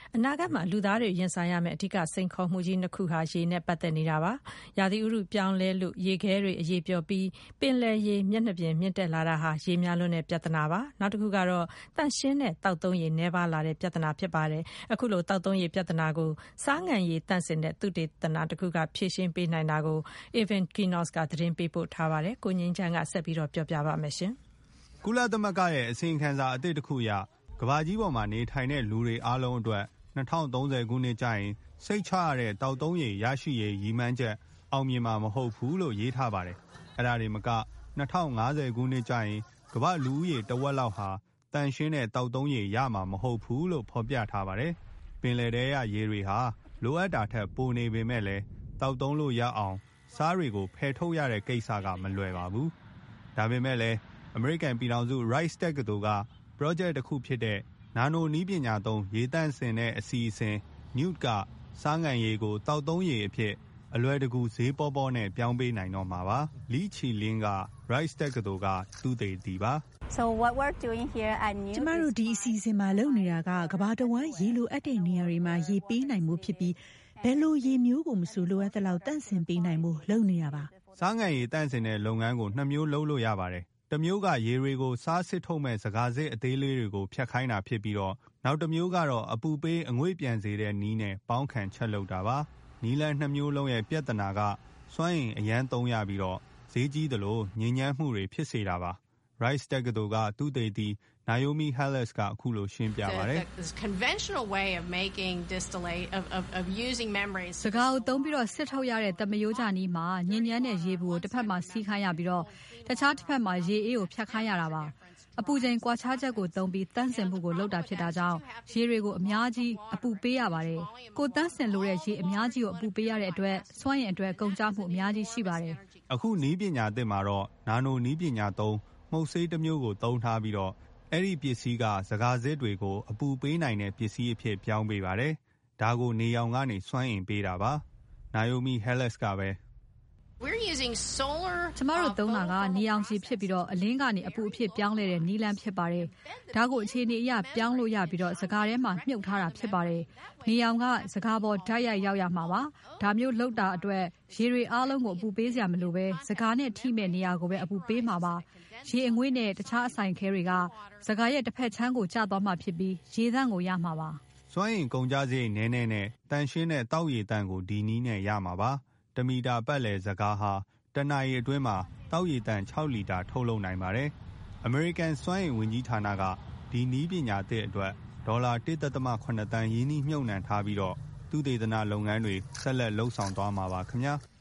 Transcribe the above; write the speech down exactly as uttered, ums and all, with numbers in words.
အနာဂတ်မှာလူသားတွေရင်ဆိုင်ရမယ့်အဓိကစိန်ခေါ်မှုကြီးနှစ်ခုဟာရေနဲ့ပတ်သက်နေတာပါ။ရာသီဥတုပြောင်းလဲလို့ရေခဲတွေအရေပျော်ပြီးပင်လယ်ရေမျက်နှာပြင်မြင့်တက်လာတာဟာရေများလွန်းတဲ့ပြဿနာပါ။နောက်တစ်ခုကတော့တန့်ရှင်းတဲ့တောက်သုံးရေနှဲပါလာတဲ့ပြဿနာဖြစ်ပါတယ်။အခုလိုတောက်သုံးရေပြဿနာကိုစားငံရေတန့်စင်တဲ့သုတေသနတစ်ခုကဖြေရှင်းပေးနိုင်တာကို Evan Kinos ကသတင်းပေးပို့ထားပါတယ်။ကိုငြိမ်းချမ်းကဆက်ပြီးတော့ပြောပြပါမယ်ရှင်။ကုလသမဂ္ဂရဲ့အစီရင်ခံစာအသစ်တစ်ခုအရကမ္ဘာကြီးပေါ်မှာနေထိုင်တဲ့လူတွေအားလုံးအတွက်၂၀၃၀ခုနှစ်ကျရင်စိတ်ချရတဲ့တောက်သုံးရေရရှိရေးရည်မှန်းချက်အောင်မြင်မှာမဟုတ်ဘူးလို့ရေးထားပါတယ်။အဲ့ဒါတွေမက၂၀၅၀ခုနှစ်ကျရင်ကမ္ဘာလူဦးရေတဝက်လောက်ဟာတန်ရှင်းတဲ့တောက်သုံးရေရမှာမဟုတ်ဘူးလို့ဖော်ပြထားပါတယ်။ပင်လယ်ထဲကရေတွေဟာလိုအပ်တာထက်ပိုနေပေမဲ့လည်းတောက်သုံးလို့ရအောင်စားတွေကိုဖယ်ထုတ်ရတဲ့ကိစ္စကမလွယ်ပါဘူး။ဒါပေမဲ့လည်းအမေရိကန်ပြည်ထောင်စု Rice တက္ကသိုလ်က project တစ်ခုဖြစ်တဲ့နာနိုနည်းပညာသုံးရေတန့်စင်တဲ့အစီအစဉ် Newt ကစားငံရေကိုတောက်သုံးရေအဖြစ်အလွယ်တကူဈေးပေါပေါနဲ့ပြောင်းပေးနိုင်တော့မှာပါ။ Lee Chi-Lin က Rice တက္ကသိုလ်ကသုတေသီပါ။ So what we're doing here at Newt ကျမတို့ဒီအစီအစဉ်မှာလုပ်နေတာကကမ္ဘာတစ်ဝန်းရေလိုအပ်တဲ့နေရာတွေမှာရေပေးနိုင်မှုဖြစ်ပြီးဘယ်လိုရေမျိုးကိုမဆိုလိုအပ်တဲ့လောက်တန့်စင်ပေးနိုင်မှုလုပ်နေတာပါ။စားငံရေတန့်စင်တဲ့လုပ်ငန်းကိုနှစ်မျိုးလုပ်လို့ရပါတယ်။တစ်မျိုးကရေတွေကိုစားစစ်ထုတ်မဲ့စကားစစ်အသေးလေးတွေကိုဖြတ်ခိုင်းတာဖြစ်ပြီးတော့နောက်တစ်မျိုးကတော့အပူပေးအငွေ့ပြန်စေတဲ့နီးနဲ့ပေါင်းခံချက်လုပ်တာပါ။နီးလန်းနှစ်မျိုးလုံးရဲ့ပြဿနာကစွမ်းအင်အရန်သုံးရပြီးတော့ဈေးကြီးသလိုညဉ့်ညမ်းမှုတွေဖြစ်စေတာပါ။ Rice တက္ကသိုလ်ကသုတေသီ Naomi Halas ကအခုလိုရှင်းပြပါတယ်။ conventional way of making distillate of of of using membranes စကားကိုသုံးပြီးတော့စစ်ထုတ်ရတဲ့တမယိုးကြနီးမှာညဉ့်ညမ်းတဲ့ရေဘူးကိုတစ်ဖက်မှာစီးခိုင်းရပြီးတော့တခြားတစ်ဖက်မှာရေအေးကိုဖြတ်ခိုင်းရတာပါအပူချိန်ကွာခြားချက်ကိုသုံးပြီးတန်းစင်မှုကိုလုပ်တာဖြစ်တာကြောင့်ရေတွေကိုအများကြီးအပူပေးရပါတယ်ကိုတန်းစင်လို့တဲ့ရေအများကြီးကိုအပူပေးရတဲ့အတွက်စွမ်းရည်အတွက်ကုန်ကျမှုအများကြီးရှိပါတယ်အခုနီးပညာသစ်မှာတော့နာနိုနီးပညာသုံးမှုတ်ဆေးတစ်မျိုးကိုသုံးထားပြီးတော့အဲ့ဒီပစ္စည်းကစကားစစ်တွေကိုအပူပေးနိုင်တဲ့ပစ္စည်းအဖြစ်ပြောင်းပေးပါတယ်ဒါကိုနေရောင်ကနေစွမ်းအင်ပေးတာပါ Naomi Halas ကပဲ We're using solar ကျမတို့သုံးတာကနေရောင်ခြည်ဖြစ်ပြီးတော့အလင်းကနေအပူအဖြစ်ပြောင်းလဲတဲ့နီလန်းဖြစ်ပါတယ်။ဒါကိုအခြေအနေအရပြောင်းလို့ရပြီးတော့စကားထဲမှာမြုပ်ထားတာဖြစ်ပါတယ်။နေရောင်ကစကားပေါ်ဓာတ်ရိုက်ရောက်ရမှာပါ။ဒါမျိုးလောက်တာအတွက်ရေတွေအားလုံးကိုအပူပေးစရာမလိုပဲစကားနဲ့ထိမဲ့နေရာကိုပဲအပူပေးမှာပါ။ရေအငွေ့နဲ့တခြားအဆိုင်ခဲတွေကစကားရဲ့တစ်ဖက်ချမ်းကိုကျသွားမှဖြစ်ပြီးရေသန့်ကိုရမှာပါ။စွမ်းအင်ကုန်ကျစရိတ်နည်းနည်းနဲ့တန်ရှင်းတဲ့တောက်ရည်တန့်ကိုဒီနည်းနဲ့ရမှာပါ။တမီတာပတ်လည်စကားဟာတနအီအတွင်းမှာတောက်ရည်တန်၆လီတာထုတ်လုပ်နိုင်ပါတယ်။ American စွမ်းအင်ဝန်ကြီးဌာနကဒီနည်းပညာသစ်အတွက်ဒေါ်လာ ၁.၇ တန်းရင်းနှီးမြှုပ်နှံထားပြီးတော့သုတေသနလုပ်ငန်းတွေဆက်လက်လှုပ်ဆောင်သွားမှာပါခင်ဗျာ။